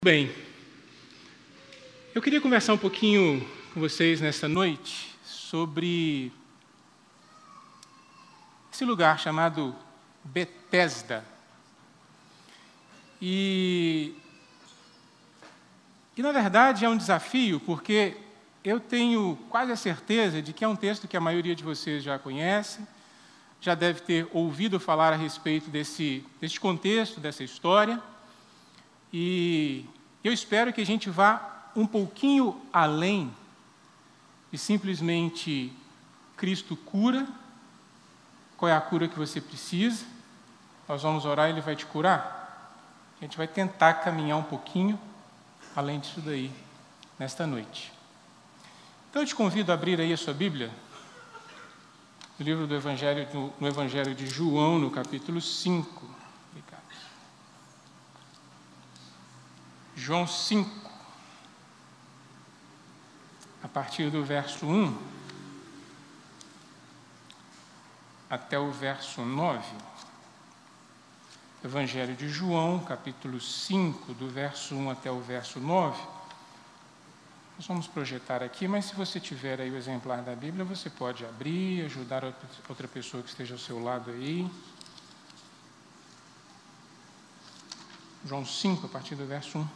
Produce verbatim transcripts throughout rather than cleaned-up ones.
Bem, eu queria conversar um pouquinho com vocês nesta noite sobre esse lugar chamado Betesda. E, e, na verdade, é um desafio, porque eu tenho quase a certeza de que é um texto que a maioria de vocês já conhece, já deve ter ouvido falar a respeito desse, desse contexto, dessa história. E eu espero que a gente vá um pouquinho além de simplesmente Cristo cura. Qual é a cura que você precisa? Nós vamos orar e Ele vai te curar. A gente vai tentar caminhar um pouquinho além disso daí, nesta noite. Então eu te convido a abrir aí a sua Bíblia, no livro do Evangelho, no, no Evangelho de João, no capítulo cinco. João cinco, a partir do verso um até o verso nove. Evangelho de João, capítulo cinco, do verso um até o verso nove. Nós vamos projetar aqui, mas se você tiver aí o exemplar da Bíblia, você pode abrir, ajudar outra pessoa que esteja ao seu lado aí. João cinco, a partir do verso um.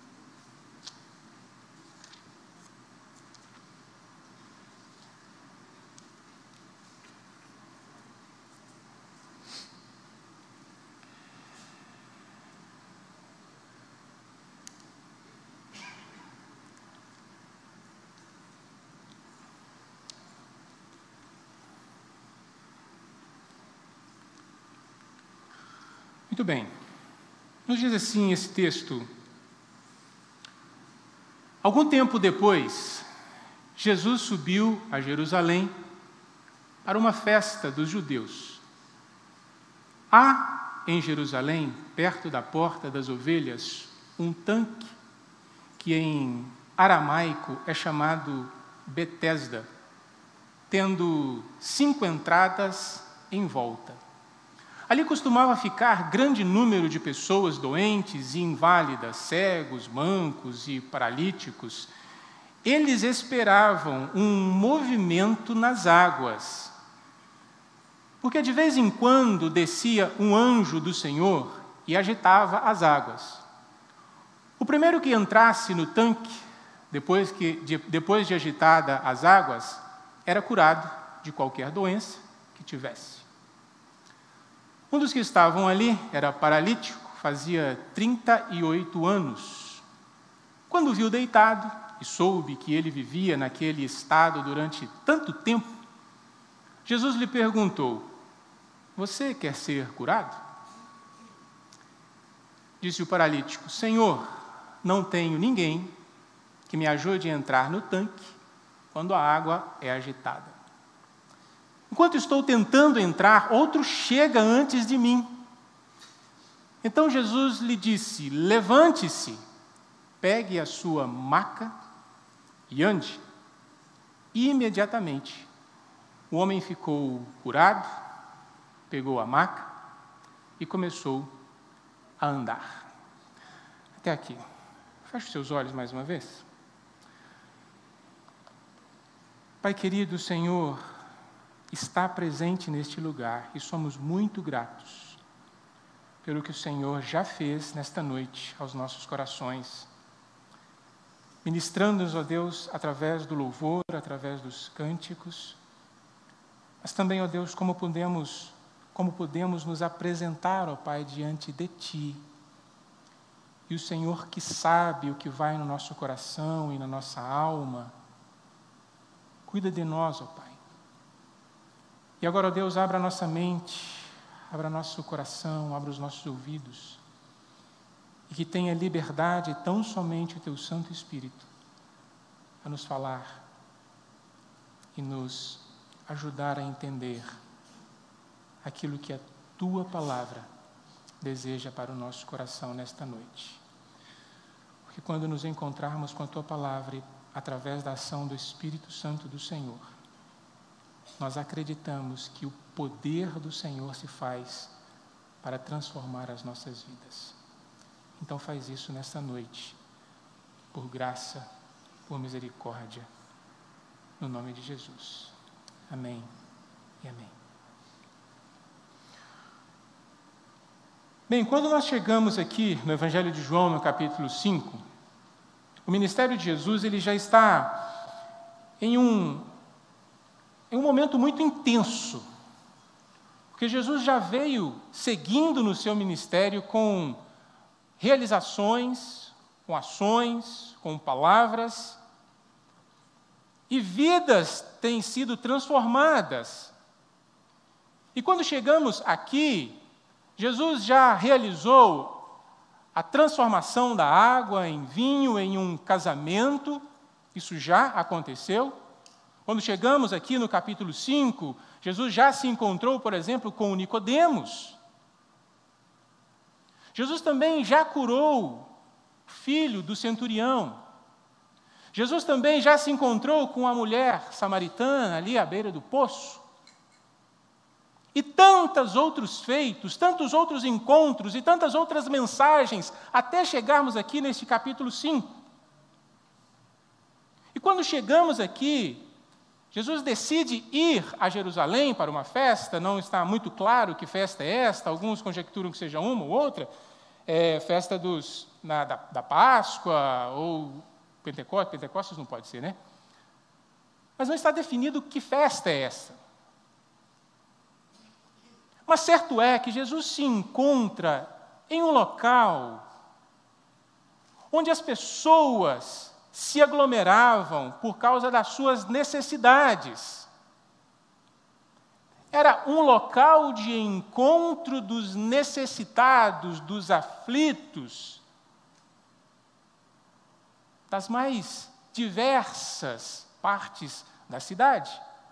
Muito bem. Nos diz assim esse texto: algum tempo depois, Jesus subiu a Jerusalém para uma festa dos judeus. Há em Jerusalém, perto da porta das ovelhas, um tanque que em aramaico é chamado Betesda, tendo cinco entradas em volta. Ali costumava ficar grande número de pessoas doentes e inválidas, cegos, mancos e paralíticos. Eles esperavam um movimento nas águas, porque de vez em quando descia um anjo do Senhor e agitava as águas. O primeiro que entrasse no tanque, depois, que, de, depois de agitada as águas, era curado de qualquer doença que tivesse. Um dos que estavam ali era paralítico, fazia trinta e oito anos. Quando o viu deitado e soube que ele vivia naquele estado durante tanto tempo, Jesus lhe perguntou: você quer ser curado? Disse o paralítico: Senhor, não tenho ninguém que me ajude a entrar no tanque quando a água é agitada. Enquanto estou tentando entrar, outro chega antes de mim. Então Jesus lhe disse: levante-se, pegue a sua maca e ande. E imediatamente o homem ficou curado, pegou a maca e começou a andar. Até aqui. Feche os seus olhos mais uma vez. Pai querido, Senhor está presente neste lugar e somos muito gratos pelo que o Senhor já fez nesta noite aos nossos corações, ministrando-nos, ó Deus, através do louvor, através dos cânticos, mas também, ó Deus, como podemos, como podemos nos apresentar, ó Pai, diante de Ti. E o Senhor que sabe o que vai no nosso coração e na nossa alma, cuida de nós, ó Pai. E agora, ó Deus, abra a nossa mente, abra nosso coração, abra os nossos ouvidos, e que tenha liberdade tão somente o Teu Santo Espírito a nos falar e nos ajudar a entender aquilo que a Tua Palavra deseja para o nosso coração nesta noite. Porque quando nos encontrarmos com a Tua Palavra, através da ação do Espírito Santo do Senhor, nós acreditamos que o poder do Senhor se faz para transformar as nossas vidas. Então faz isso nesta noite, por graça, por misericórdia, no nome de Jesus. Amém e amém. Bem, quando nós chegamos aqui no Evangelho de João, no capítulo cinco, o ministério de Jesus ele já está em um, em um momento muito intenso, porque Jesus já veio seguindo no seu ministério com realizações, com ações, com palavras, e vidas têm sido transformadas. E quando chegamos aqui, Jesus já realizou a transformação da água em vinho em um casamento, isso já aconteceu. Quando chegamos aqui no capítulo cinco, Jesus já se encontrou, por exemplo, com Nicodemos. Jesus também já curou o filho do centurião. Jesus também já se encontrou com a mulher samaritana ali à beira do poço. E tantos outros feitos, tantos outros encontros e tantas outras mensagens, até chegarmos aqui neste capítulo cinco. E quando chegamos aqui, Jesus decide ir a Jerusalém para uma festa, não está muito claro que festa é esta, alguns conjecturam que seja uma ou outra, é festa dos, na, da, da Páscoa ou Pentecostes, Pentecostes não pode ser, né? Mas não está definido que festa é essa. Mas certo é que Jesus se encontra em um local onde as pessoas se aglomeravam por causa das suas necessidades. Era um local de encontro dos necessitados, dos aflitos, das mais diversas partes da cidade.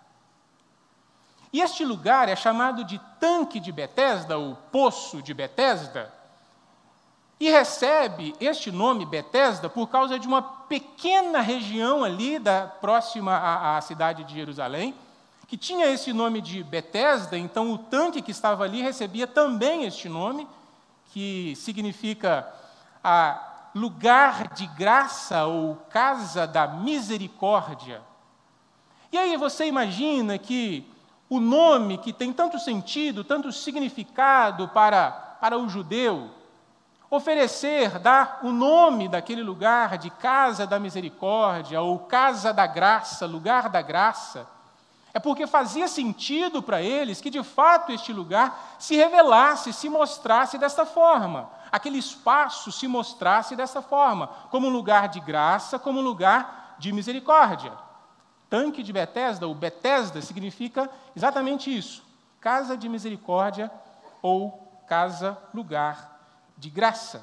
E este lugar é chamado de Tanque de Betesda, ou Poço de Betesda, e recebe este nome Betesda por causa de uma pequena região ali da, próxima à, à cidade de Jerusalém, que tinha esse nome de Betesda, então o tanque que estava ali recebia também este nome, que significa a lugar de graça ou casa da misericórdia. E aí você imagina que o nome que tem tanto sentido, tanto significado para, para o judeu, oferecer, dar o nome daquele lugar de casa da misericórdia ou casa da graça, lugar da graça, é porque fazia sentido para eles que, de fato, este lugar se revelasse, se mostrasse desta forma. Aquele espaço se mostrasse dessa forma, como um lugar de graça, como um lugar de misericórdia. Tanque de Betesda, ou Betesda, significa exatamente isso, casa de misericórdia ou casa, lugar de graça.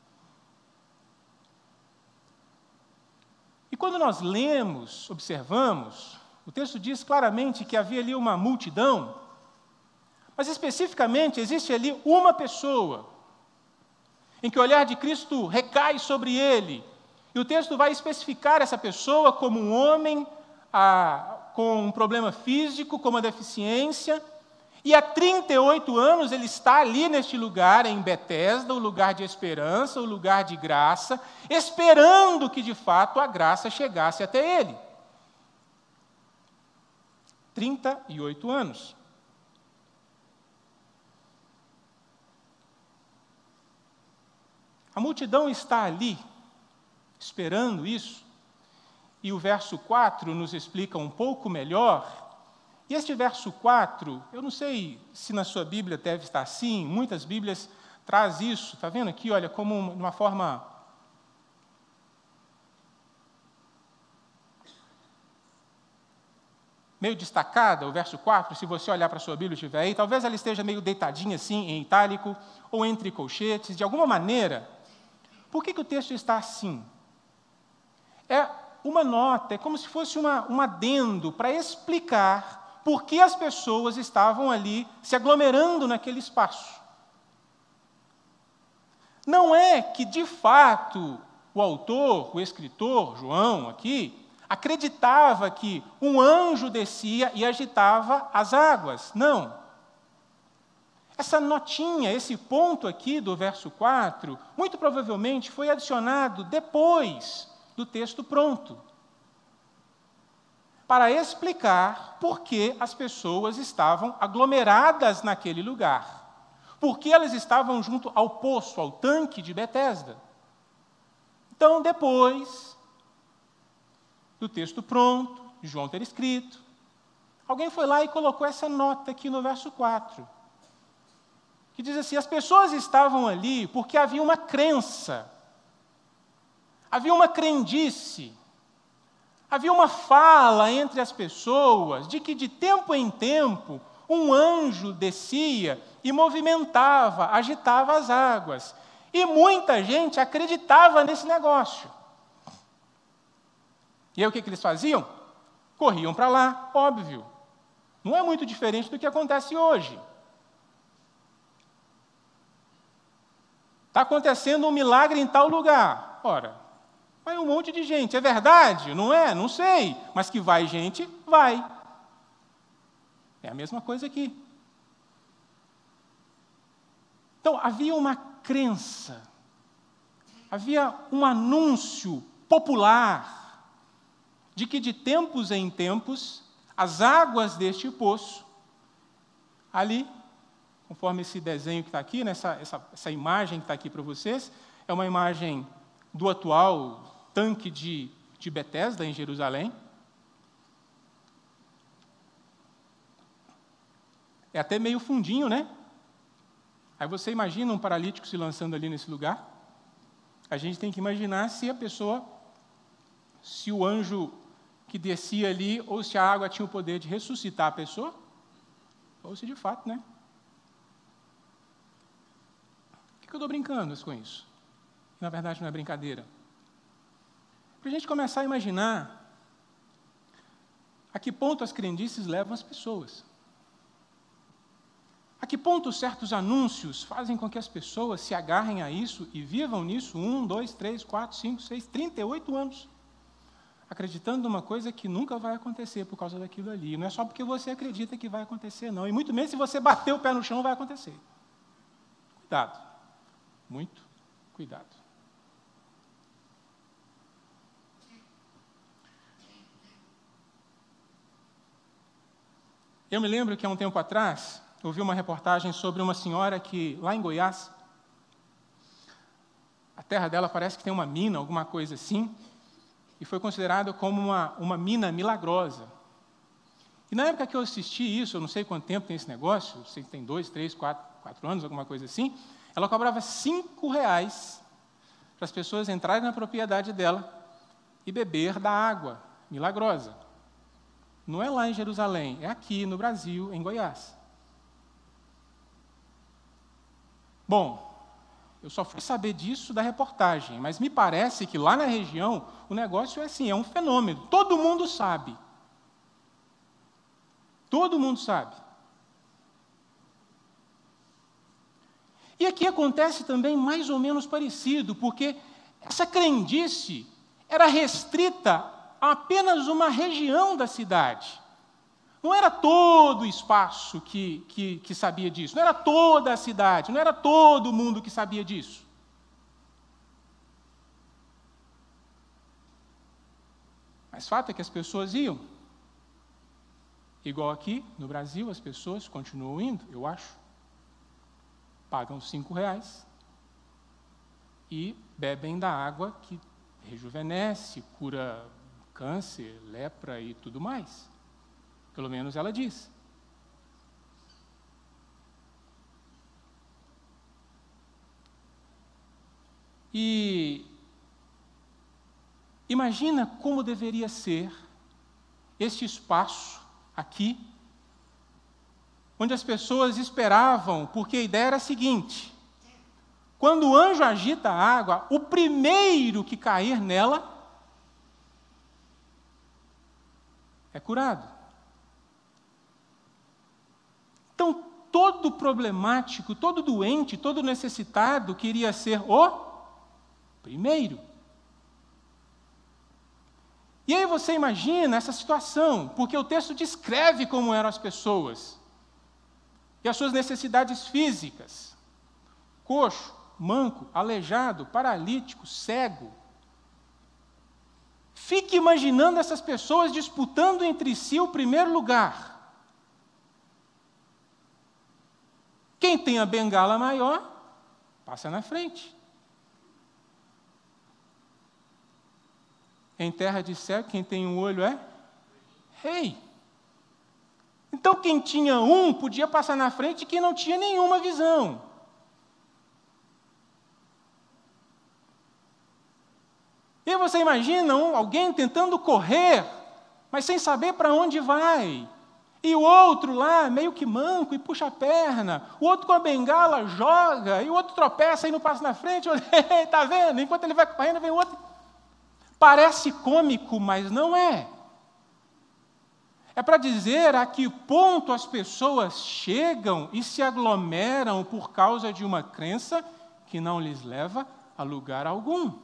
E quando nós lemos, observamos, o texto diz claramente que havia ali uma multidão, mas especificamente existe ali uma pessoa, em que o olhar de Cristo recai sobre ele, e o texto vai especificar essa pessoa como um homem ah, com um problema físico, com uma deficiência, e há trinta e oito anos ele está ali neste lugar, em Betesda, o lugar de esperança, o lugar de graça, esperando que de fato a graça chegasse até ele. trinta e oito anos. A multidão está ali, esperando isso, e o verso quatro nos explica um pouco melhor. E este verso quatro, eu não sei se na sua Bíblia deve estar assim, muitas Bíblias traz isso, está vendo aqui, olha, como uma forma meio destacada, o verso quatro, se você olhar para a sua Bíblia e estiver aí, talvez ela esteja meio deitadinha assim, em itálico, ou entre colchetes, de alguma maneira. Por que que o texto está assim? É uma nota, é como se fosse uma, um adendo para explicar por que as pessoas estavam ali se aglomerando naquele espaço. Não é que, de fato, o autor, o escritor, João, aqui, acreditava que um anjo descia e agitava as águas. Não. Essa notinha, esse ponto aqui do verso quatro, muito provavelmente foi adicionado depois do texto pronto, para explicar por que as pessoas estavam aglomeradas naquele lugar, por que elas estavam junto ao poço, ao tanque de Betesda. Então, depois do texto pronto, de João ter escrito, alguém foi lá e colocou essa nota aqui no verso quatro, que diz assim: as pessoas estavam ali porque havia uma crença, havia uma crendice, havia uma fala entre as pessoas de que de tempo em tempo um anjo descia e movimentava, agitava as águas. E muita gente acreditava nesse negócio. E aí o que, que eles faziam? Corriam para lá, óbvio. Não é muito diferente do que acontece hoje. Está acontecendo um milagre em tal lugar. Ora, vai um monte de gente. É verdade? Não é? Não sei. Mas que vai gente, vai. É a mesma coisa aqui. Então, havia uma crença, havia um anúncio popular de que de tempos em tempos as águas deste poço, ali, conforme esse desenho que está aqui, né, essa, essa, essa imagem que está aqui para vocês, é uma imagem do atual tanque de, de Betesda, em Jerusalém. É até meio fundinho, né? Aí você imagina um paralítico se lançando ali nesse lugar. A gente tem que imaginar se a pessoa, se o anjo que descia ali, ou se a água tinha o poder de ressuscitar a pessoa, ou se de fato, né? Por que eu estou brincando com isso? Na verdade, não é brincadeira. Para a gente começar a imaginar a que ponto as crendices levam as pessoas. A que ponto certos anúncios fazem com que as pessoas se agarrem a isso e vivam nisso um, dois, três, quatro, cinco, seis, trinta e oito anos, acreditando numa coisa que nunca vai acontecer por causa daquilo ali. Não é só porque você acredita que vai acontecer, não. E muito menos se você bater o pé no chão, vai acontecer. Cuidado. Muito cuidado. Eu me lembro que há um tempo atrás, eu vi uma reportagem sobre uma senhora que, lá em Goiás, a terra dela parece que tem uma mina, alguma coisa assim, e foi considerada como uma, uma mina milagrosa. E na época que eu assisti isso, eu não sei quanto tempo tem esse negócio, eu sei que tem dois, três, quatro, quatro anos, alguma coisa assim, ela cobrava cinco reais para as pessoas entrarem na propriedade dela e beber da água milagrosa. Não é lá em Jerusalém, é aqui no Brasil, em Goiás. Bom, eu só fui saber disso da reportagem, mas me parece que lá na região o negócio é assim, é um fenômeno. Todo mundo sabe. Todo mundo sabe. E aqui acontece também mais ou menos parecido, porque essa crendice era restrita a apenas uma região da cidade. Não era todo o espaço que, que, que sabia disso, não era toda a cidade, não era todo mundo que sabia disso. Mas fato é que as pessoas iam. Igual aqui, no Brasil, as pessoas continuam indo, eu acho. Pagam cinco reais e bebem da água que rejuvenesce, cura câncer, lepra e tudo mais. Pelo menos ela diz. E imagina como deveria ser este espaço aqui, onde as pessoas esperavam, porque a ideia era a seguinte: quando o anjo agita a água, o primeiro que cair nela é curado. Então, todo problemático, todo doente, todo necessitado queria ser o primeiro. E aí você imagina essa situação, porque o texto descreve como eram as pessoas. e as suas necessidades físicas. Coxo, manco, aleijado, paralítico, cego. Fique imaginando essas pessoas disputando entre si o primeiro lugar. Quem tem a bengala maior, passa na frente. Em terra de cego, quem tem um olho é rei. Então, quem tinha um podia passar na frente e quem não tinha nenhuma visão. E aí você imagina um, alguém tentando correr, mas sem saber para onde vai. E o outro lá, meio que manco, e puxa a perna. O outro com a bengala joga, e o outro tropeça e não passa na frente. Está vendo? Enquanto ele vai correndo, vem o outro. Parece cômico, mas não é. É para dizer a que ponto as pessoas chegam e se aglomeram por causa de uma crença que não lhes leva a lugar algum.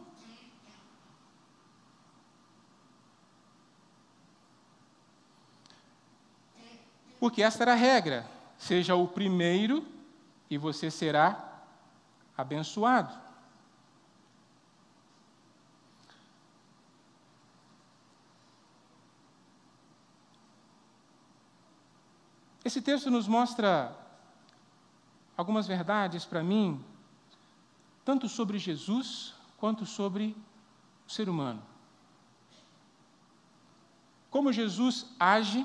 Porque esta era a regra. Seja o primeiro e você será abençoado. Esse texto nos mostra algumas verdades para mim, tanto sobre Jesus quanto sobre o ser humano. Como Jesus age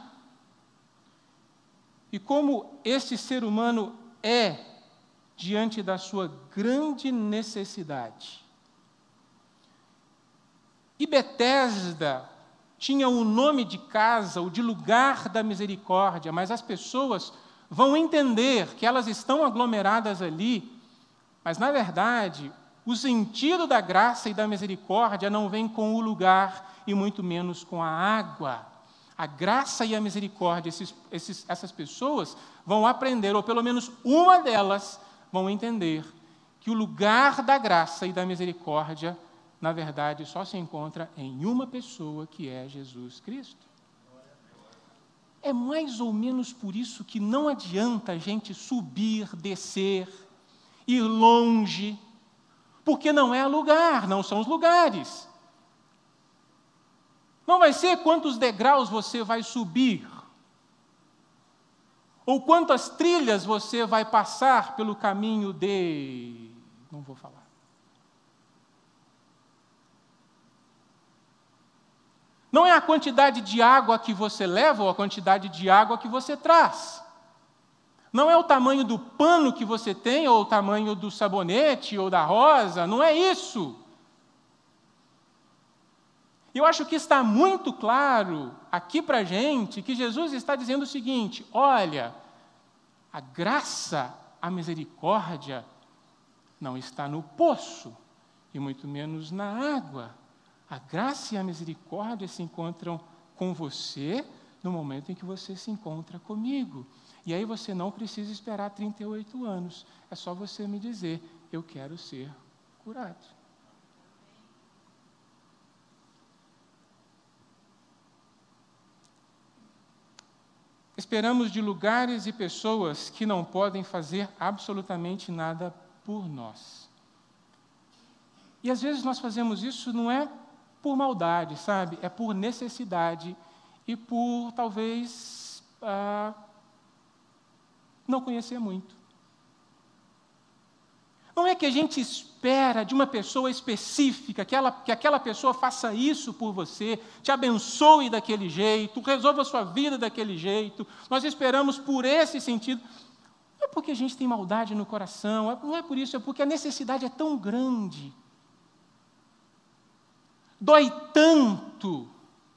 e como esse ser humano é diante da sua grande necessidade. E Betesda tinha o nome de casa, ou de lugar da misericórdia, mas as pessoas vão entender que elas estão aglomeradas ali, mas, na verdade, o sentido da graça e da misericórdia não vem com o lugar e muito menos com a água. A graça e a misericórdia, esses, esses, essas pessoas vão aprender, ou pelo menos uma delas vão entender, que o lugar da graça e da misericórdia, na verdade, só se encontra em uma pessoa, que é Jesus Cristo. É mais ou menos por isso que não adianta a gente subir, descer, ir longe, porque não é lugar, não são os lugares. Não vai ser quantos degraus você vai subir, ou quantas trilhas você vai passar pelo caminho de... Não vou falar. Não é a quantidade de água que você leva ou a quantidade de água que você traz. Não é o tamanho do pano que você tem ou o tamanho do sabonete ou da rosa, não é isso. Eu acho que está muito claro aqui para a gente que Jesus está dizendo o seguinte: olha, a graça, a misericórdia não está no poço e muito menos na água. A graça e a misericórdia se encontram com você no momento em que você se encontra comigo. E aí você não precisa esperar trinta e oito anos. É só você me dizer, eu quero ser curado. Esperamos de lugares e pessoas que não podem fazer absolutamente nada por nós. E às vezes nós fazemos isso não é por maldade, sabe? É por necessidade e por, talvez, ah, não conhecer muito. Não é que a gente espera de uma pessoa específica, que, ela, que aquela pessoa faça isso por você, te abençoe daquele jeito, resolva a sua vida daquele jeito. Nós esperamos por esse sentido. Não é porque a gente tem maldade no coração, não é por isso, é porque a necessidade é tão grande. Dói tanto.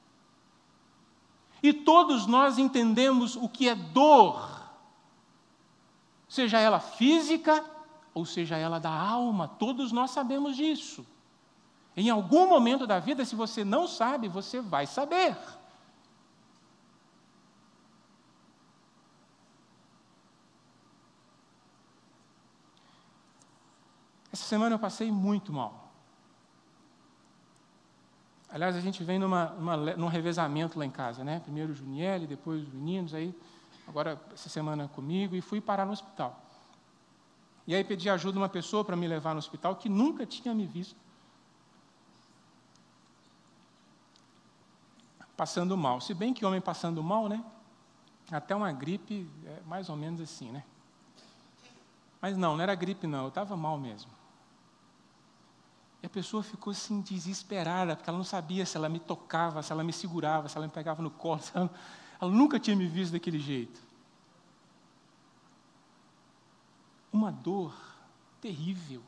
E todos nós entendemos o que é dor, seja ela física ou seja ela da alma, todos nós sabemos disso. Em algum momento da vida, se você não sabe, você vai saber. Essa semana eu passei muito mal. Aliás, a gente vem numa, numa, num revezamento lá em casa, né? Primeiro o Juniele, depois os meninos, aí agora essa semana comigo, e fui parar no hospital. E aí pedi ajuda de uma pessoa para me levar no hospital que nunca tinha me visto passando mal. Se bem que homem passando mal, né? Até uma gripe é mais ou menos assim, né? Mas não, não era gripe não, eu estava mal mesmo. E a pessoa ficou assim desesperada, porque ela não sabia se ela me tocava, se ela me segurava, se ela me pegava no colo. Ela, ela nunca tinha me visto daquele jeito. Uma dor terrível.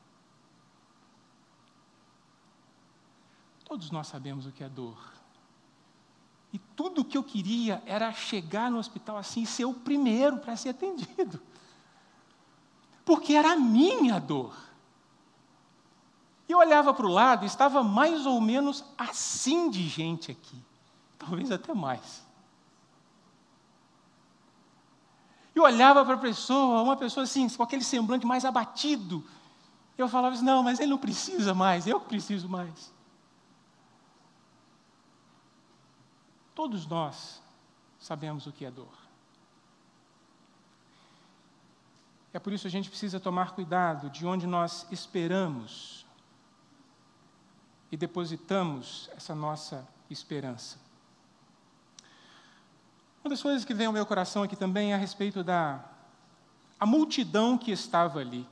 Todos nós sabemos o que é dor. E tudo o que eu queria era chegar no hospital assim e ser o primeiro para ser atendido. Porque era a minha dor. E eu olhava para o lado e estava mais ou menos assim de gente aqui. Talvez até mais. E eu olhava para a pessoa, uma pessoa assim, com aquele semblante mais abatido. Eu falava assim, não, mas ele não precisa mais, eu que preciso mais. Todos nós sabemos o que é dor. É por isso que a gente precisa tomar cuidado de onde nós esperamos e depositamos essa nossa esperança. Uma das coisas que vem ao meu coração aqui também é a respeito da a multidão que estava ali.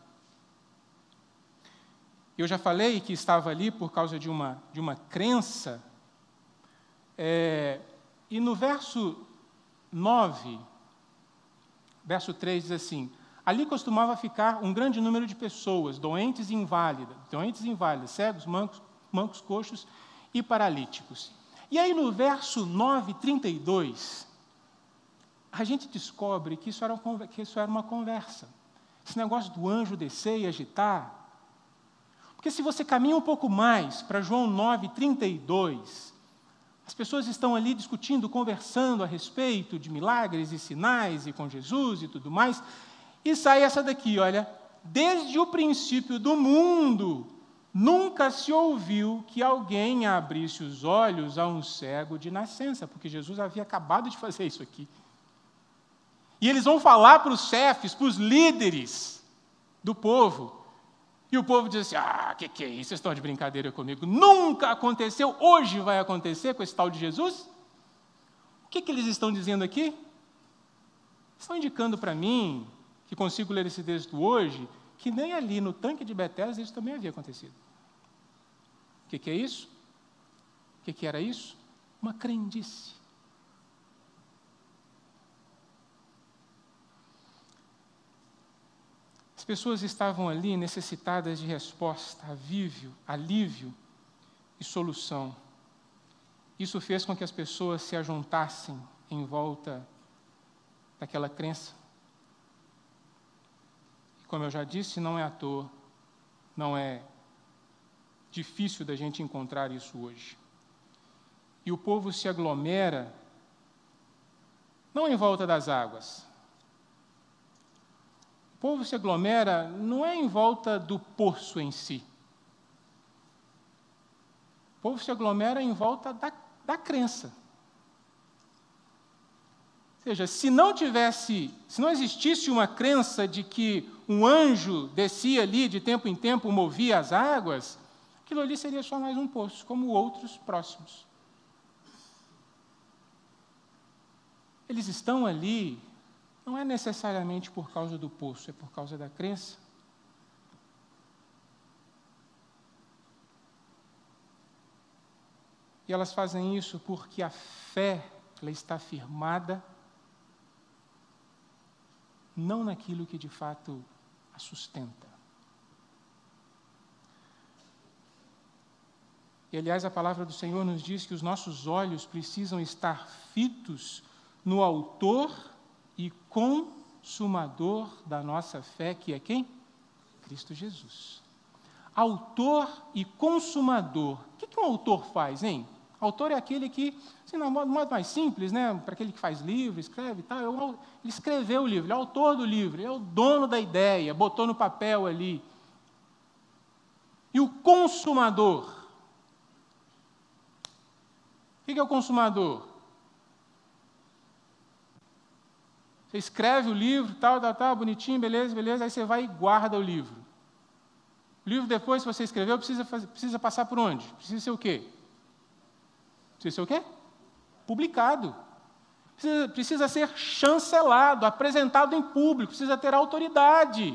Eu já falei que estava ali por causa de uma, de uma crença, é, e no verso nove, verso três diz assim, ali costumava ficar um grande número de pessoas, doentes e inválidas, doentes e inválidas, cegos, mancos, mancos, coxos e paralíticos. E aí no verso nove, trinta e dois, a gente descobre que isso era uma, que isso era uma conversa. Esse negócio do anjo descer e agitar. Porque se você caminha um pouco mais para João nove, trinta e dois, as pessoas estão ali discutindo, conversando a respeito de milagres e sinais e com Jesus e tudo mais, e sai essa daqui, olha, desde o princípio do mundo, nunca se ouviu que alguém abrisse os olhos a um cego de nascença, porque Jesus havia acabado de fazer isso aqui. E eles vão falar para os chefes, para os líderes do povo. E o povo diz assim, ah, o que, que é isso? Vocês estão de brincadeira comigo? Nunca aconteceu, hoje vai acontecer com esse tal de Jesus? O que, que eles estão dizendo aqui? Estão indicando para mim, que consigo ler esse texto hoje, que nem ali no tanque de Betesda isso também havia acontecido. O que, que é isso? O que, que era isso? Uma crendice. As pessoas estavam ali necessitadas de resposta, alívio, alívio e solução. Isso fez com que as pessoas se ajuntassem em volta daquela crença. E como eu já disse, não é à toa, não é difícil da gente encontrar isso hoje. E o povo se aglomera, não em volta das águas. O povo se aglomera não é em volta do poço em si. O povo se aglomera em volta da, da crença. Ou seja, se não tivesse, se não existisse uma crença de que um anjo descia ali de tempo em tempo, movia as águas, aquilo ali seria só mais um poço, como outros próximos. Eles estão ali, não é necessariamente por causa do poço, é por causa da crença. E elas fazem isso porque a fé, ela está firmada não naquilo que de fato a sustenta. E, aliás, a palavra do Senhor nos diz que os nossos olhos precisam estar fitos no autor e consumador da nossa fé, que é quem? Cristo Jesus. Autor e consumador. O que, que um autor faz, hein? Autor é aquele que, assim, no modo, modo mais simples, né, para aquele que faz livro, escreve e tal, é o, ele escreveu o livro, ele é o autor do livro, ele é o dono da ideia, botou no papel ali. E o consumador. O que, que é o consumador? Você escreve o livro, tal, tal, tal, bonitinho, beleza, beleza, aí você vai e guarda o livro. O livro depois, se você escreveu, precisa, fazer, precisa passar por onde? Precisa ser o quê? Precisa ser o quê? Publicado. Precisa, precisa ser chancelado, apresentado em público, precisa ter autoridade.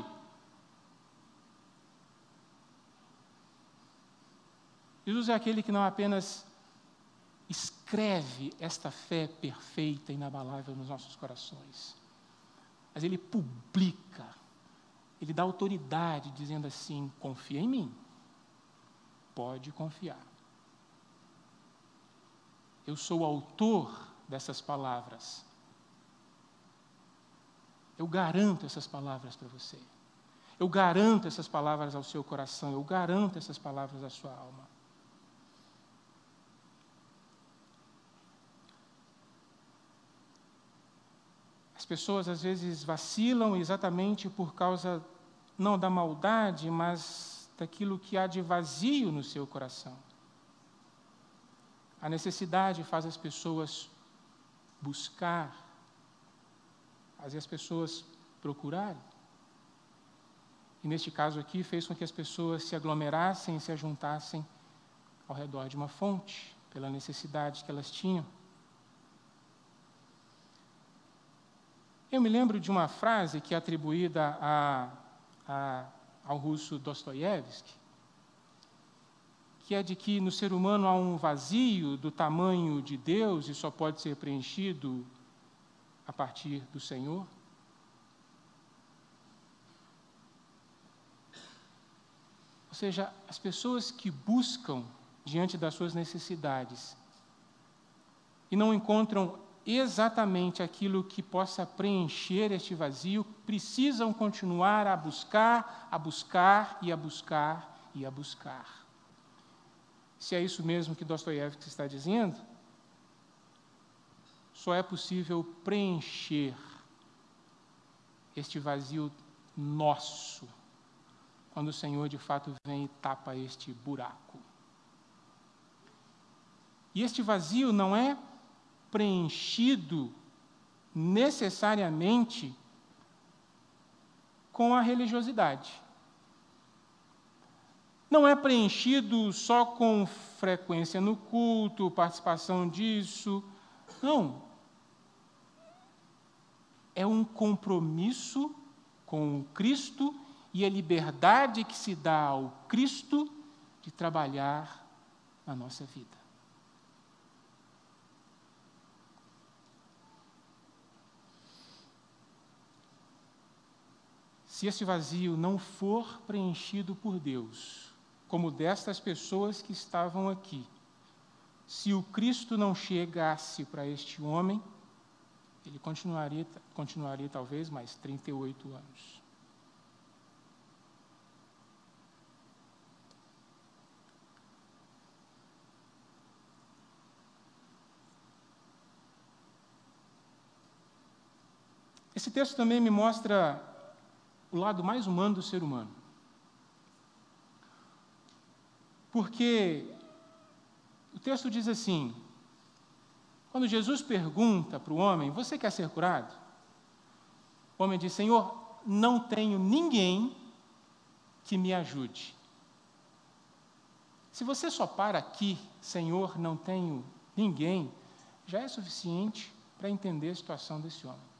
Jesus é aquele que não apenas escreve esta fé perfeita e inabalável nos nossos corações, mas Ele publica, Ele dá autoridade, dizendo assim: confia em mim, pode confiar. Eu sou o autor dessas palavras. Eu garanto essas palavras para você. Eu garanto essas palavras ao seu coração, eu garanto essas palavras à sua alma. As pessoas às vezes vacilam exatamente por causa, não da maldade, mas daquilo que há de vazio no seu coração. A necessidade faz as pessoas buscar, faz as pessoas procurarem. E neste caso aqui fez com que as pessoas se aglomerassem e se ajuntassem ao redor de uma fonte, pela necessidade que elas tinham. Eu me lembro de uma frase que é atribuída a, a, ao russo Dostoiévski, que é de que no ser humano há um vazio do tamanho de Deus e só pode ser preenchido a partir do Senhor. Ou seja, as pessoas que buscam diante das suas necessidades e não encontram exatamente aquilo que possa preencher este vazio, precisam continuar a buscar, a buscar e a buscar e a buscar. Se é isso mesmo que Dostoiévski está dizendo, só é possível preencher este vazio nosso, quando o Senhor de fato vem e tapa este buraco. E este vazio não é preenchido necessariamente com a religiosidade. Não é preenchido só com frequência no culto, participação disso. Não. É um compromisso com o Cristo e a liberdade que se dá ao Cristo de trabalhar na nossa vida. Se esse vazio não for preenchido por Deus, como destas pessoas que estavam aqui, se o Cristo não chegasse para este homem, ele continuaria, continuaria talvez mais trinta e oito anos. Esse texto também me mostra o lado mais humano do ser humano. Porque o texto diz assim, quando Jesus pergunta para o homem, você quer ser curado? O homem diz, Senhor, não tenho ninguém que me ajude. Se você só para aqui, Senhor, não tenho ninguém, já é suficiente para entender a situação desse homem.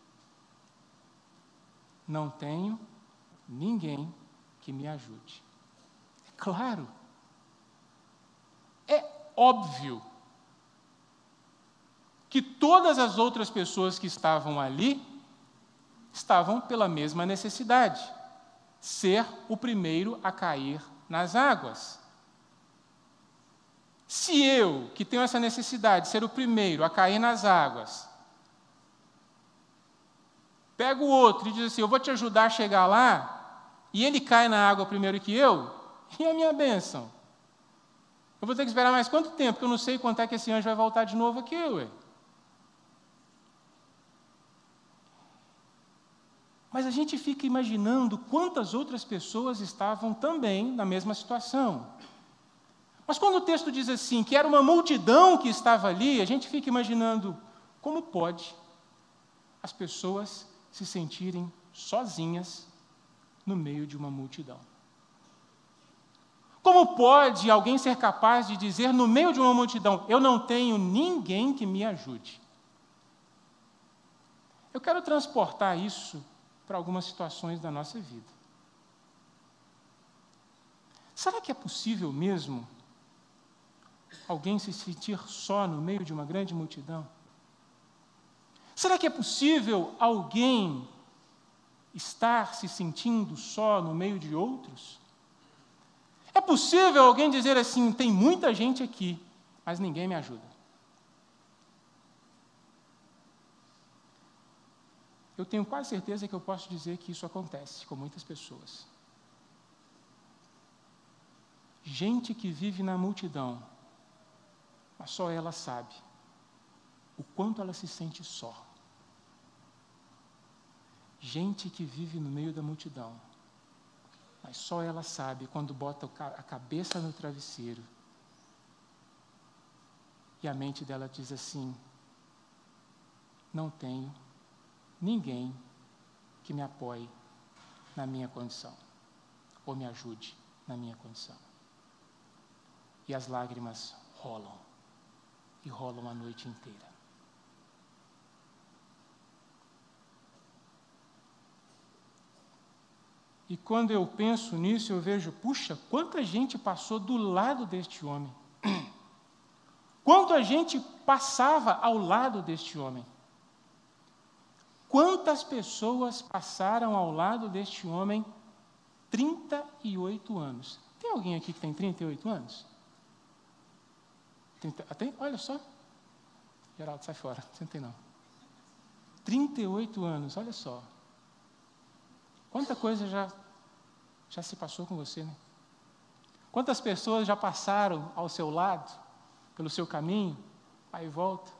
Não tenho ninguém que me ajude. É claro. É óbvio que todas as outras pessoas que estavam ali estavam pela mesma necessidade, ser o primeiro a cair nas águas. Se eu, que tenho essa necessidade de ser o primeiro a cair nas águas, pego o outro e diz assim, eu vou te ajudar a chegar lá, e ele cai na água primeiro que eu, e a minha bênção? Eu vou ter que esperar mais quanto tempo? Porque eu não sei quanto é que esse anjo vai voltar de novo aqui, ué. Mas a gente fica imaginando quantas outras pessoas estavam também na mesma situação. Mas quando o texto diz assim, que era uma multidão que estava ali, a gente fica imaginando, como pode as pessoas se sentirem sozinhas no meio de uma multidão. Como pode alguém ser capaz de dizer no meio de uma multidão, eu não tenho ninguém que me ajude? Eu quero transportar isso para algumas situações da nossa vida. Será que é possível mesmo alguém se sentir só no meio de uma grande multidão? Será que é possível alguém estar se sentindo só no meio de outros? É possível alguém dizer assim, tem muita gente aqui, mas ninguém me ajuda? Eu tenho quase certeza que eu posso dizer que isso acontece com muitas pessoas. Gente que vive na multidão, mas só ela sabe o quanto ela se sente só. Gente que vive no meio da multidão, mas só ela sabe quando bota a cabeça no travesseiro e a mente dela diz assim, não tenho ninguém que me apoie na minha condição, ou me ajude na minha condição. E as lágrimas rolam, e rolam a noite inteira. E quando eu penso nisso, eu vejo, puxa, quanta gente passou do lado deste homem. Quanta gente passava ao lado deste homem. Quantas pessoas passaram ao lado deste homem trinta e oito anos? Tem alguém aqui que tem trinta e oito anos? trinta, tem? Olha só. Geraldo, sai fora, você não tem não. trinta e oito anos, olha só. Quanta coisa já, já se passou com você, né? Quantas pessoas já passaram ao seu lado, pelo seu caminho, aí e volta.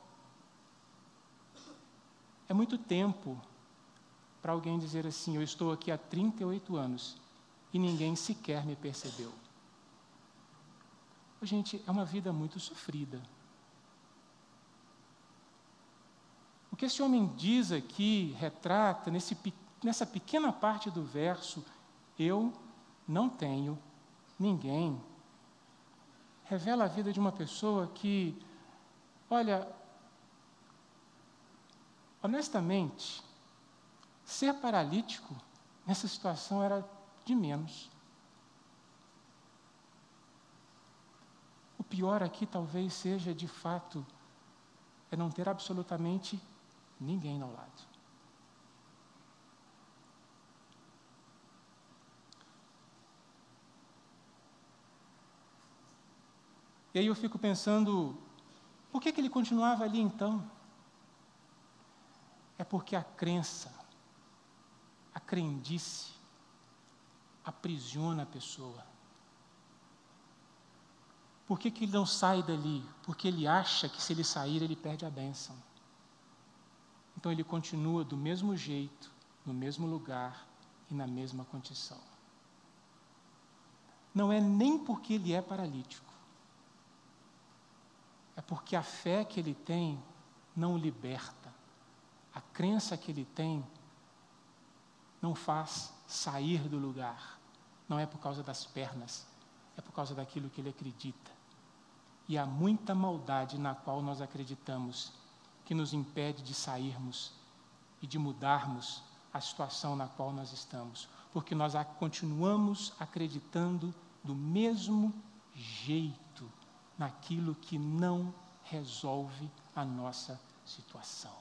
É muito tempo para alguém dizer assim, eu estou aqui há trinta e oito anos e ninguém sequer me percebeu. Gente, é uma vida muito sofrida. O que esse homem diz aqui, retrata, nesse, nessa pequena parte do verso, eu não tenho ninguém, revela a vida de uma pessoa que, olha, honestamente, ser paralítico nessa situação era de menos. O pior aqui talvez seja, de fato, é não ter absolutamente ninguém ao lado. E aí eu fico pensando, por que que ele continuava ali então? É porque a crença, a crendice, aprisiona a pessoa. Por que que ele não sai dali? Porque ele acha que se ele sair, ele perde a bênção. Então ele continua do mesmo jeito, no mesmo lugar e na mesma condição. Não é nem porque ele é paralítico. É porque a fé que ele tem não o liberta. A crença que ele tem não faz sair do lugar. Não é por causa das pernas, é por causa daquilo que ele acredita. E há muita maldade na qual nós acreditamos, que nos impede de sairmos e de mudarmos a situação na qual nós estamos, porque nós continuamos acreditando do mesmo jeito naquilo que não resolve a nossa situação.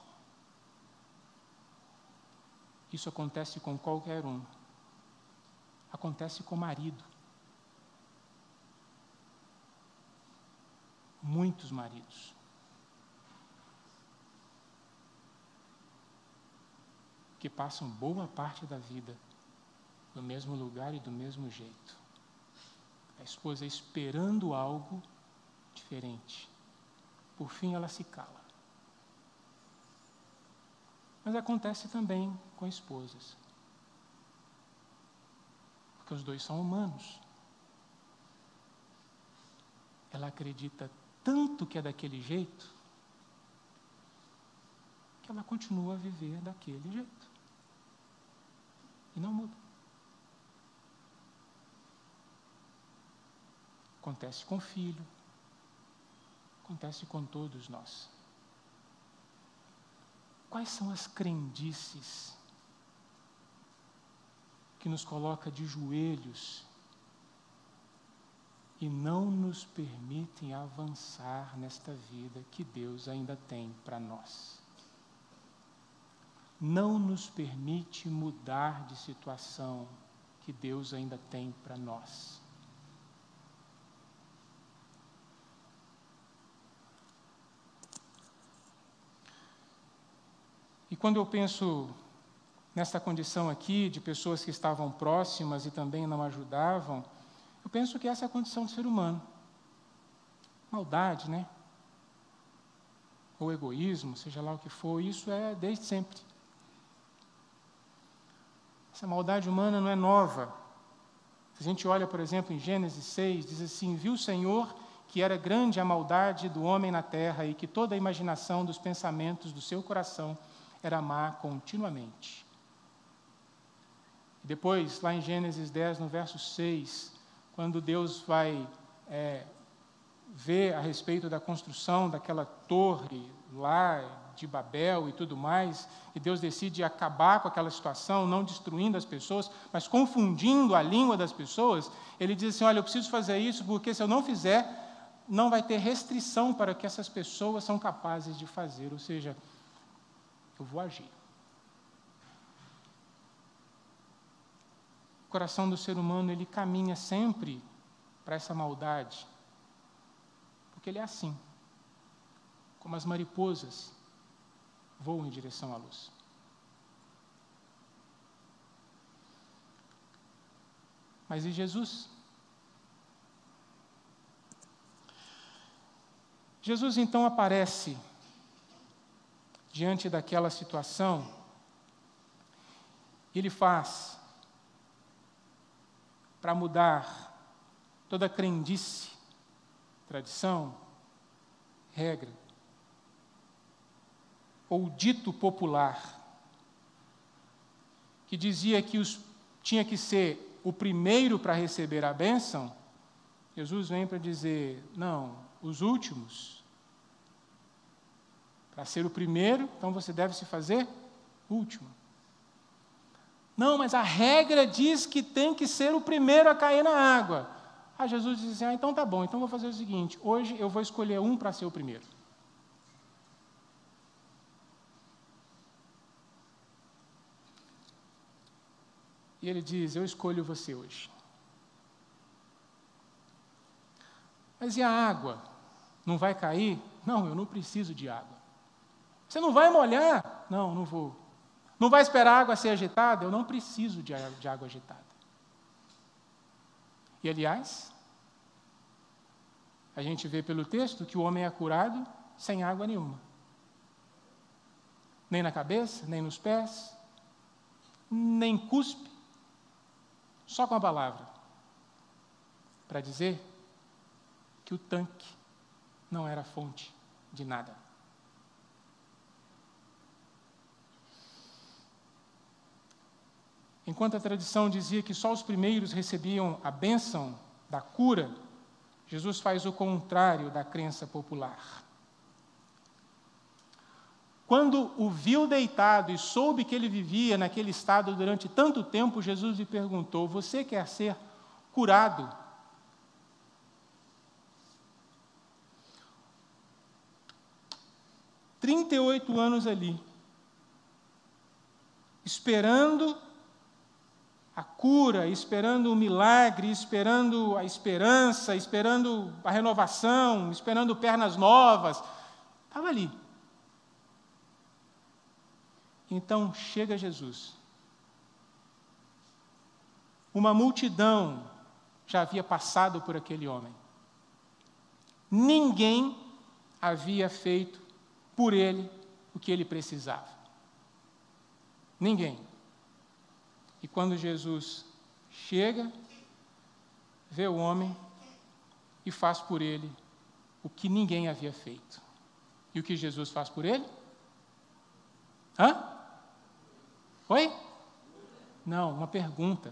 Isso acontece com qualquer um. Acontece com o marido. Muitos maridos. Que passam boa parte da vida no mesmo lugar e do mesmo jeito. A esposa esperando algo diferente. Por fim, ela se cala. Mas acontece também com esposas. Porque os dois são humanos. Ela acredita tanto que é daquele jeito, que ela continua a viver daquele jeito. E não muda. Acontece com o filho, acontece com todos nós. Quais são as crendices que nos coloca de joelhos e não nos permitem avançar nesta vida que Deus ainda tem para nós? Não nos permite mudar de situação que Deus ainda tem para nós. E quando eu penso nesta condição aqui, de pessoas que estavam próximas e também não ajudavam, eu penso que essa é a condição do ser humano. Maldade, né? Ou egoísmo, seja lá o que for, isso é desde sempre. Essa maldade humana não é nova. Se a gente olha, por exemplo, em Gênesis seis, diz assim: viu o Senhor que era grande a maldade do homem na terra e que toda a imaginação dos pensamentos do seu coração era má continuamente. Depois, lá em Gênesis dez, no verso seis, quando Deus vai é, ver a respeito da construção daquela torre lá de Babel e tudo mais, e Deus decide acabar com aquela situação, não destruindo as pessoas, mas confundindo a língua das pessoas, ele diz assim: olha, eu preciso fazer isso porque se eu não fizer, não vai ter restrição para o que essas pessoas são capazes de fazer, ou seja, eu vou agir. O coração do ser humano, ele caminha sempre para essa maldade, porque ele é assim, como as mariposas voam em direção à luz. Mas e Jesus? Jesus então aparece diante daquela situação, ele faz para mudar toda a crendice, tradição, regra, ou dito popular, que dizia que os, tinha que ser o primeiro para receber a bênção. Jesus vem para dizer: não, os últimos. Para ser o primeiro, então você deve se fazer último. Não, mas a regra diz que tem que ser o primeiro a cair na água. Ah, Jesus diz assim: ah, então tá bom, então vou fazer o seguinte, hoje eu vou escolher um para ser o primeiro. E ele diz: eu escolho você hoje. Mas e a água? Não vai cair? Não, eu não preciso de água. Você não vai molhar? Não, não vou. Não vai esperar a água ser agitada? Eu não preciso de, de água agitada. E, aliás, a gente vê pelo texto que o homem é curado sem água nenhuma. Nem na cabeça, nem nos pés, nem cuspe, só com a palavra, para dizer que o tanque não era fonte de nada. Enquanto a tradição dizia que só os primeiros recebiam a bênção da cura, Jesus faz o contrário da crença popular. Quando o viu deitado e soube que ele vivia naquele estado durante tanto tempo, Jesus lhe perguntou: você quer ser curado? trinta e oito anos ali, esperando a cura, esperando o milagre, esperando a esperança, esperando a renovação, esperando pernas novas. Estava ali. Então chega Jesus. Uma multidão já havia passado por aquele homem. Ninguém havia feito por ele o que ele precisava. Ninguém. E quando Jesus chega, vê o homem e faz por ele o que ninguém havia feito. E o que Jesus faz por ele? Hã? Oi? Não, uma pergunta.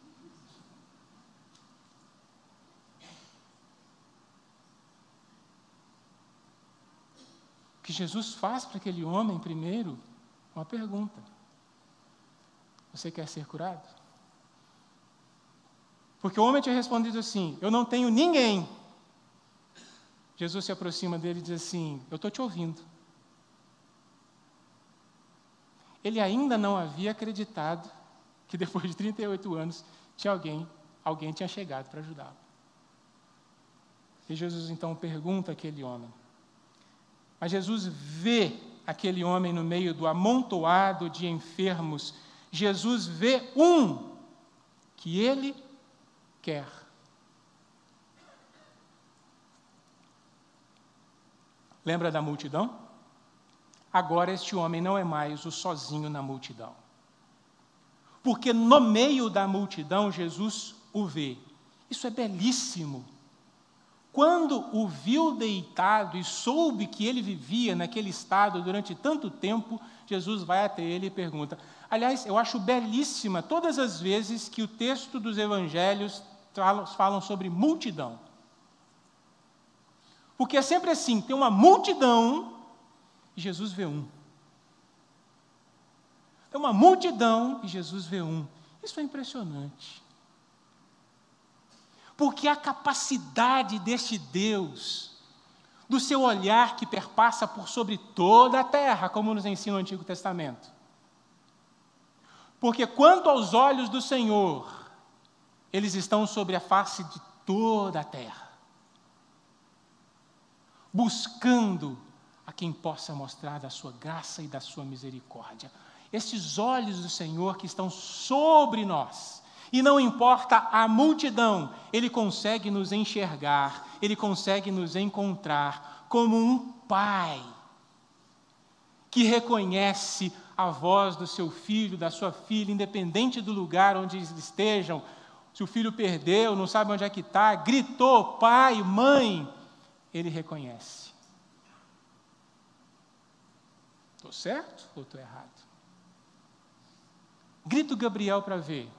O que Jesus faz para aquele homem primeiro? Uma pergunta. Você quer ser curado? Porque o homem tinha respondido assim: eu não tenho ninguém. Jesus se aproxima dele e diz assim: eu estou te ouvindo. Ele ainda não havia acreditado que depois de trinta e oito anos tinha alguém, alguém tinha chegado para ajudá-lo. E Jesus então pergunta àquele homem. Mas Jesus vê aquele homem no meio do amontoado de enfermos. Jesus vê um que ele quer. Lembra da multidão? Agora este homem não é mais o sozinho na multidão. Porque no meio da multidão Jesus o vê. Isso é belíssimo. Quando o viu deitado e soube que ele vivia naquele estado durante tanto tempo, Jesus vai até ele e pergunta. Aliás, eu acho belíssima todas as vezes que o texto dos evangelhos falam sobre multidão. Porque é sempre assim, tem uma multidão e Jesus vê um. Tem uma multidão e Jesus vê um. Isso é impressionante. Porque a capacidade deste Deus, do seu olhar que perpassa por sobre toda a terra, como nos ensina o Antigo Testamento. Porque quanto aos olhos do Senhor, eles estão sobre a face de toda a terra, buscando a quem possa mostrar da sua graça e da sua misericórdia. Estes olhos do Senhor que estão sobre nós, e não importa a multidão, Ele consegue nos enxergar, Ele consegue nos encontrar como um pai que reconhece a voz do seu filho, da sua filha, independente do lugar onde eles estejam. Se o filho perdeu, não sabe onde é que está, gritou, pai, mãe, Ele reconhece. Estou certo ou estou errado? Grito Gabriel para ver.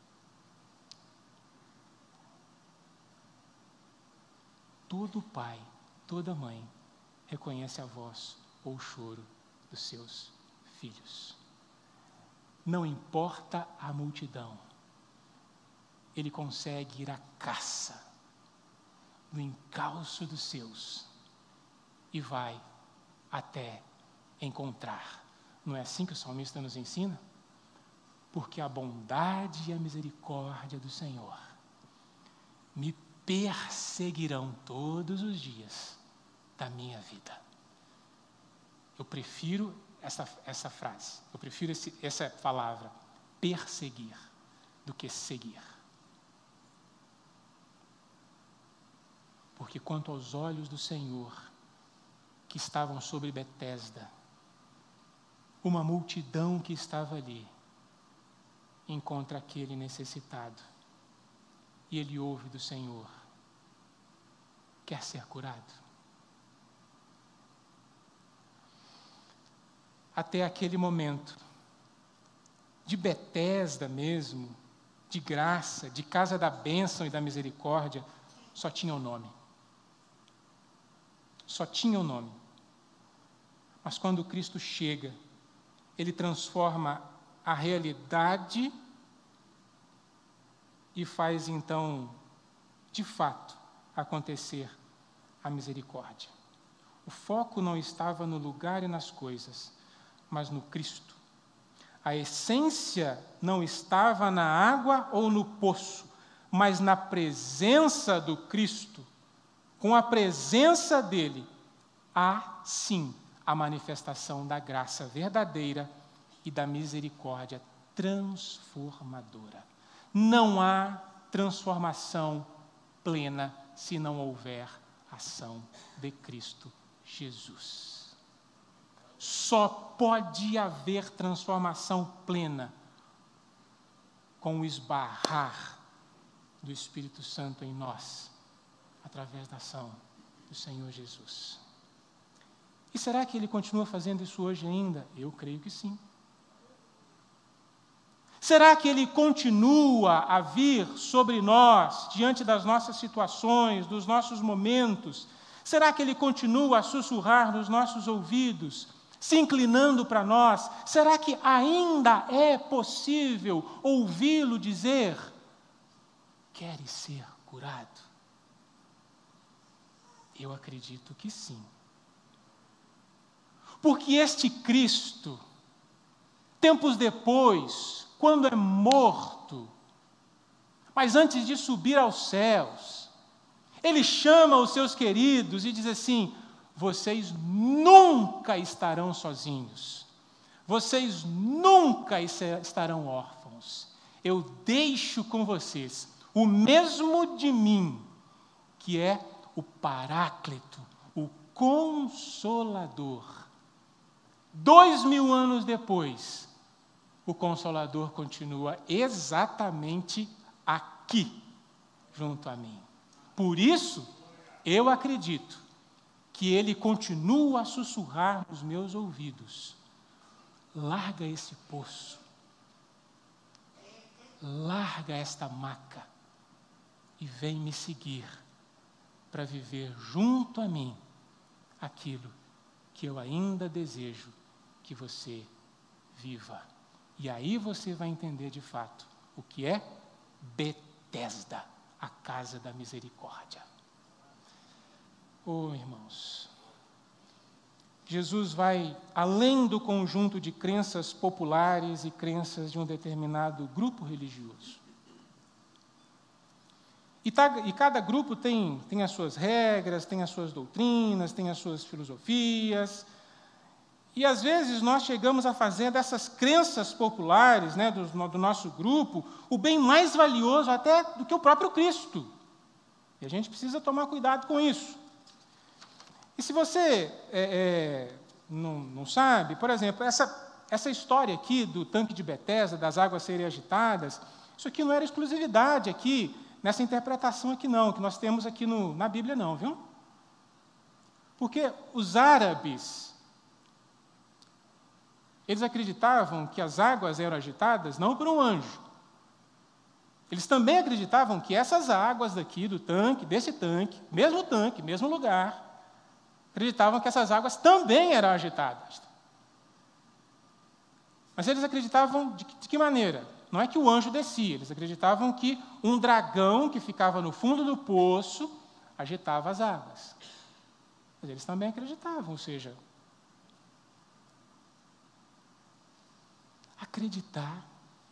Todo pai, toda mãe reconhece a voz ou o choro dos seus filhos. Não importa a multidão, ele consegue ir à caça, no encalço dos seus, e vai até encontrar. Não é assim que o salmista nos ensina? Porque a bondade e a misericórdia do Senhor me perseguirão todos os dias da minha vida. Eu prefiro essa, essa frase, eu prefiro esse, essa palavra, perseguir, do que seguir. Porque quanto aos olhos do Senhor, que estavam sobre Betesda, uma multidão que estava ali, encontra aquele necessitado, e ele ouve do Senhor: quer ser curado? Até aquele momento, de Betesda mesmo, de graça, de casa da bênção e da misericórdia, só tinha o nome. Só tinha o nome. Mas quando Cristo chega, Ele transforma a realidade e faz então, de fato, acontecer a misericórdia. O foco não estava no lugar e nas coisas, mas no Cristo. A essência não estava na água ou no poço, mas na presença do Cristo. Com a presença dele, há sim a manifestação da graça verdadeira e da misericórdia transformadora. Não há transformação plena se não houver ação de Cristo Jesus. Só pode haver transformação plena com o esbarrar do Espírito Santo em nós, através da ação do Senhor Jesus. E será que Ele continua fazendo isso hoje ainda? Eu creio que sim. Será que Ele continua a vir sobre nós, diante das nossas situações, dos nossos momentos? Será que Ele continua a sussurrar nos nossos ouvidos, se inclinando para nós? Será que ainda é possível ouvi-lo dizer: queres ser curado? Eu acredito que sim. Porque este Cristo, tempos depois, quando é morto, mas antes de subir aos céus, Ele chama os seus queridos e diz assim: vocês nunca estarão sozinhos, vocês nunca estarão órfãos, eu deixo com vocês o mesmo de mim, que é o Paráclito, o Consolador. Dois mil anos depois, o Consolador continua exatamente aqui, junto a mim. Por isso, eu acredito que Ele continua a sussurrar nos meus ouvidos: larga esse poço, larga esta maca e vem me seguir para viver junto a mim aquilo que eu ainda desejo que você viva. E aí você vai entender de fato o que é Betesda, a casa da misericórdia. Oh, irmãos, Jesus vai além do conjunto de crenças populares e crenças de um determinado grupo religioso. E, tá, e cada grupo tem, tem as suas regras, tem as suas doutrinas, tem as suas filosofias. E, às vezes, nós chegamos a fazer dessas crenças populares, né, do, do nosso grupo, o bem mais valioso até do que o próprio Cristo. E a gente precisa tomar cuidado com isso. E se você é, é, não, não sabe, por exemplo, essa, essa história aqui do tanque de Betesda, das águas serem agitadas, isso aqui não era exclusividade aqui, nessa interpretação aqui não, que nós temos aqui no, na Bíblia não, viu? Porque os árabes, eles acreditavam que as águas eram agitadas não por um anjo. Eles também acreditavam que essas águas daqui do tanque, desse tanque, mesmo tanque, mesmo lugar, acreditavam que essas águas também eram agitadas. Mas eles acreditavam de que, de que maneira? Não é que o anjo descia, eles acreditavam que um dragão que ficava no fundo do poço agitava as águas. Mas eles também acreditavam, ou seja, acreditar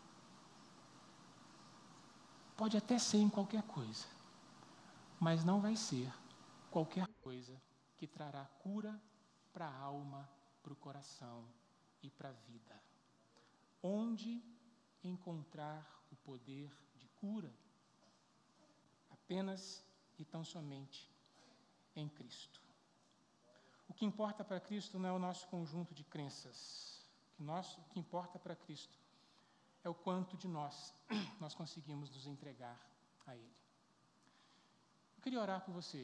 pode até ser em qualquer coisa, mas não vai ser qualquer coisa que trará cura para a alma, para o coração e para a vida. Onde encontrar o poder de cura? Apenas e tão somente em Cristo. O que importa para Cristo não é o nosso conjunto de crenças. O, nosso, o que importa para Cristo é o quanto de nós nós conseguimos nos entregar a Ele. Eu queria orar por você.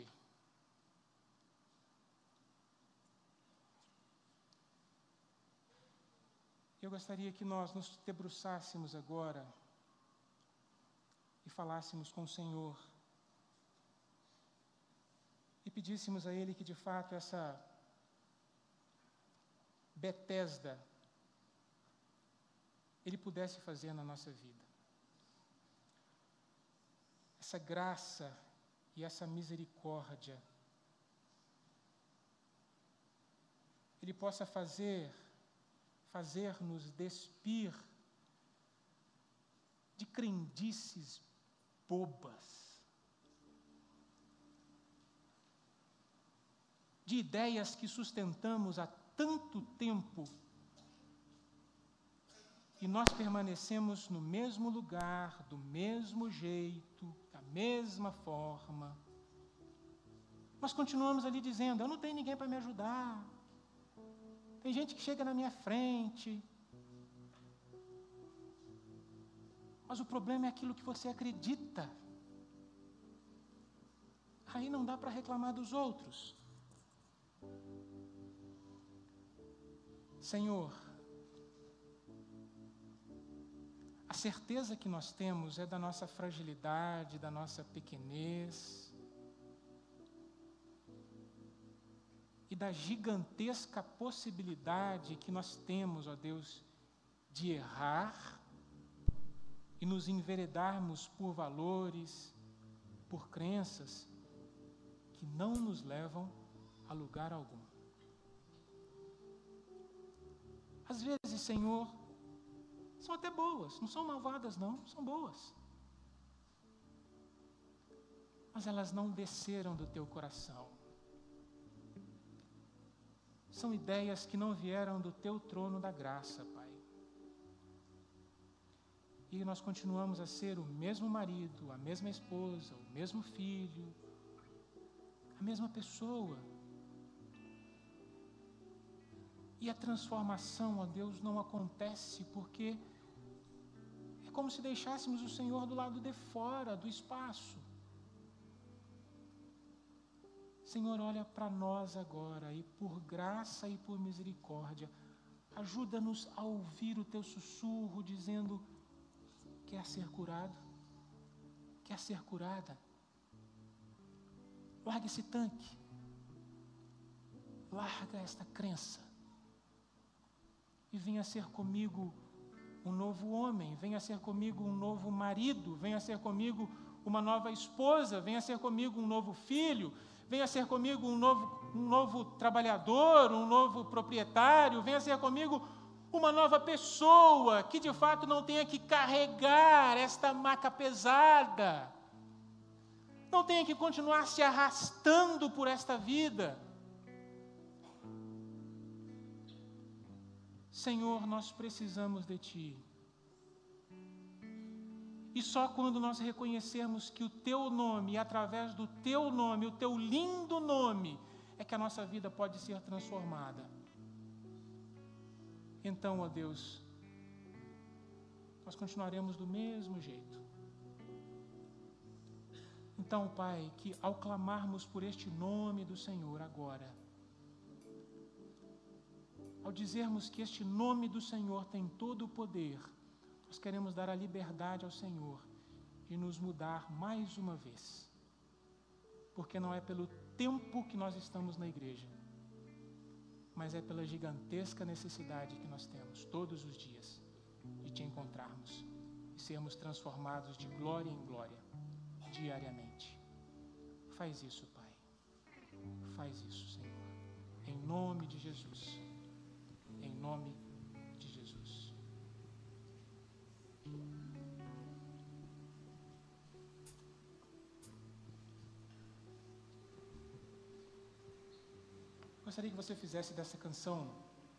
Eu gostaria que nós nos debruçássemos agora e falássemos com o Senhor e pedíssemos a Ele que, de fato, essa Betesda Ele pudesse fazer na nossa vida. Essa graça e essa misericórdia Ele possa fazer fazer-nos despir de crendices bobas, de ideias que sustentamos há tanto tempo e nós permanecemos no mesmo lugar, do mesmo jeito, da mesma forma. Nós continuamos ali dizendo: eu não tenho ninguém para me ajudar. Tem gente que chega na minha frente. Mas o problema é aquilo que você acredita. Aí não dá para reclamar dos outros. Senhor, a certeza que nós temos é da nossa fragilidade, da nossa pequenez e da gigantesca possibilidade que nós temos, ó Deus, de errar e nos enveredarmos por valores, por crenças que não nos levam a lugar algum. Às vezes, Senhor, são até boas, não são malvadas não, são boas. Mas elas não desceram do teu coração. São ideias que não vieram do teu trono da graça, Pai. E nós continuamos a ser o mesmo marido, a mesma esposa, o mesmo filho, a mesma pessoa. E a transformação, ó Deus, não acontece porque é como se deixássemos o Senhor do lado de fora, do espaço. Senhor, olha para nós agora e por graça e por misericórdia, ajuda-nos a ouvir o teu sussurro dizendo: quer ser curado? Quer ser curada? Larga esse tanque. Larga esta crença. E venha ser comigo um novo homem, venha ser comigo um novo marido, venha ser comigo uma nova esposa, venha ser comigo um novo filho, venha ser comigo um novo, um novo trabalhador, um novo proprietário, venha ser comigo uma nova pessoa que de fato não tenha que carregar esta maca pesada, não tenha que continuar se arrastando por esta vida. Senhor, nós precisamos de Ti. E só quando nós reconhecermos que o Teu nome, e através do Teu nome, o Teu lindo nome, é que a nossa vida pode ser transformada. Então, ó Deus, nós continuaremos do mesmo jeito. Então, Pai, que ao clamarmos por este nome do Senhor agora, ao dizermos que este nome do Senhor tem todo o poder, nós queremos dar a liberdade ao Senhor de nos mudar mais uma vez. Porque não é pelo tempo que nós estamos na igreja, mas é pela gigantesca necessidade que nós temos todos os dias de Te encontrarmos e sermos transformados de glória em glória, diariamente. Faz isso, Pai. Faz isso, Senhor. Em nome de Jesus. Em nome de Jesus. Gostaria que você fizesse dessa canção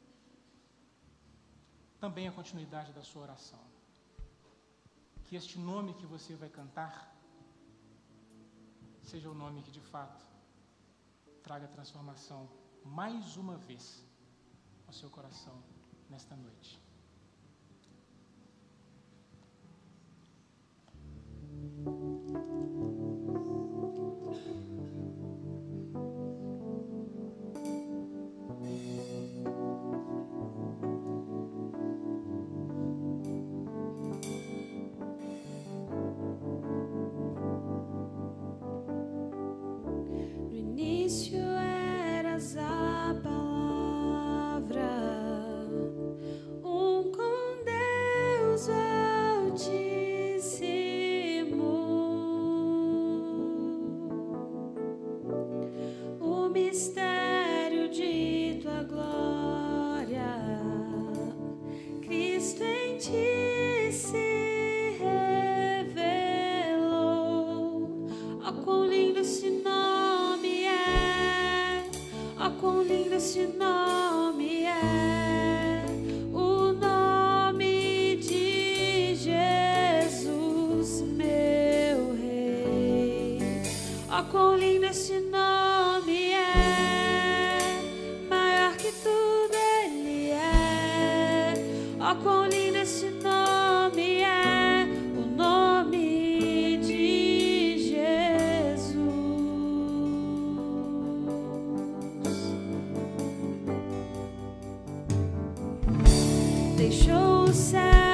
também a continuidade da sua oração. Que este nome que você vai cantar seja o nome que de fato traga transformação mais uma vez ao seu coração nesta noite. No início eras a palavra, um com Deus Altíssimo, o mistério de tua glória, Cristo em ti se revelou. Ó, quão lindo esse nome é, ó, quão lindo esse nome é, o nome de Jesus, meu Rei. Ó, quão lindo esse nome é, maior que tudo Ele é. Ó, quão lindo esse nome é, o nome de Jesus. deixou o céu